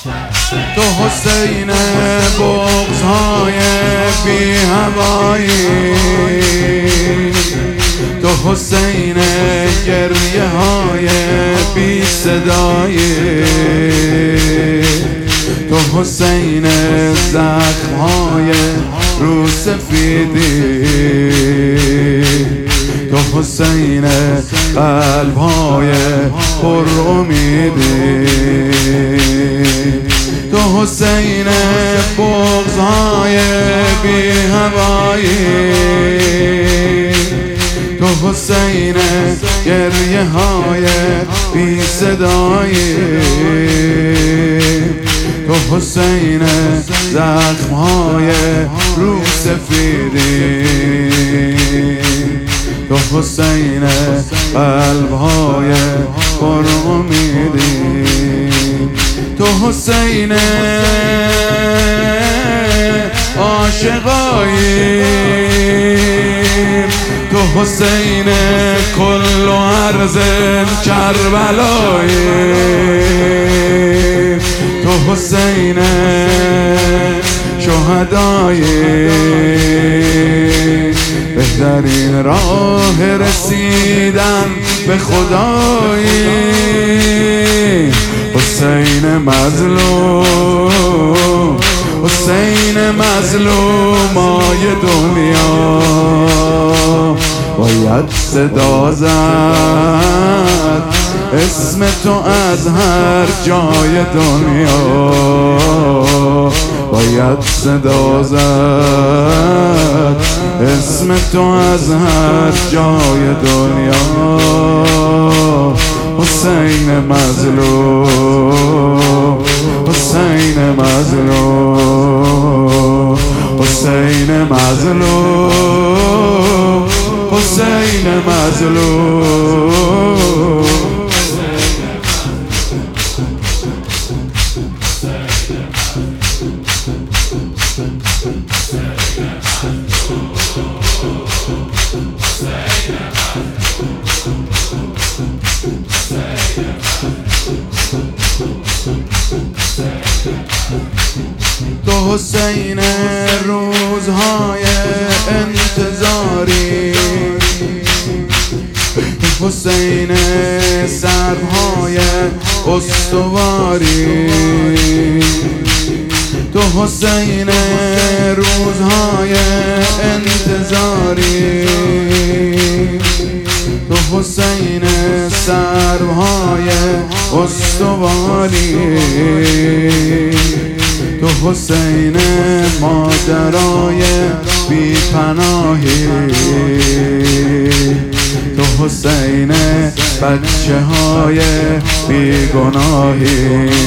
تو حسین بغض‌های بی هوایی، تو حسین گریه های بی صدایی، تو حسین زخم های رو سفیدی، تو حسین قلب های پر امیدی، تو حسین بغض‌های بی هوایی، تو حسین گریه های بی صدایی، تو حسین زخم های رو سفیدی، تو حسین قلب های پر امیدی، تو حسین عاشقایی، تو حسین کل و عرض کربلایی، تو حسین شهدایی، بهترین راه رسیدن به خدایی، حسین مظلوم، حسین مظلومای دنیا، باید صدا زد اسم تو از هر جای دنیا، باید صدا زد اسم تو از هر جای دنیا، حسین مظلوم، حسین مظلوم، حسین مظلوم، حسین مظلوم. تو حسین روزهای انتظاری، حسین سرهای استواری، تو حسین روزهای انتظاری، تو حسین سرهای استواری، تو حسین مادرای بی پناهی، تو حسین بچه های بی گناهی،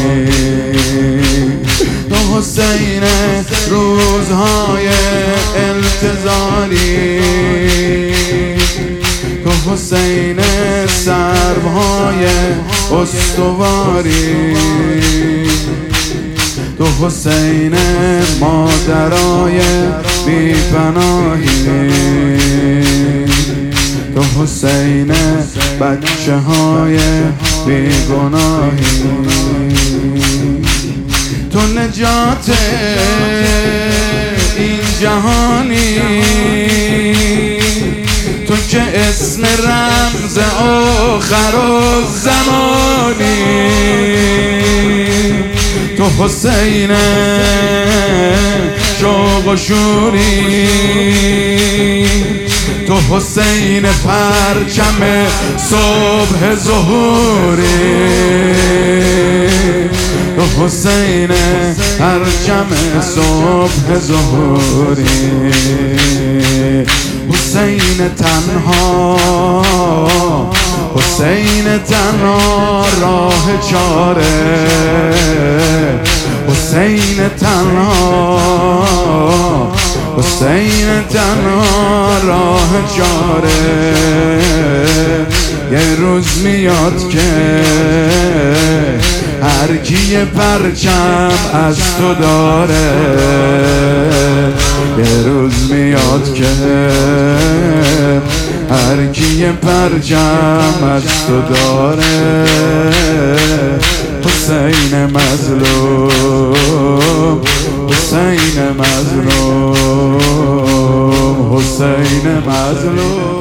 تو حسین روزهای انتظاری، تو حسین سرهای استواری، تو حسین مادرای بی پناهی، تو حسین بچه های بی گناهی، تو نجات این جهانی، تو که اسم رمز آخر الزمانی، تو حسین شوق و شوری، تو حسین پرچم صبح ظهوری، تو حسین پرچم صبح ظهوری، حسین تنها، حسین تنها راه چاره، حسین تنها، حسین تنها راه چاره، یه روز میاد که هر کی پرچم از تو داره، یه روز میاد که هر کی پرچم از تو داره، حسین مظلوم حسین مظلوم حسین مظلوم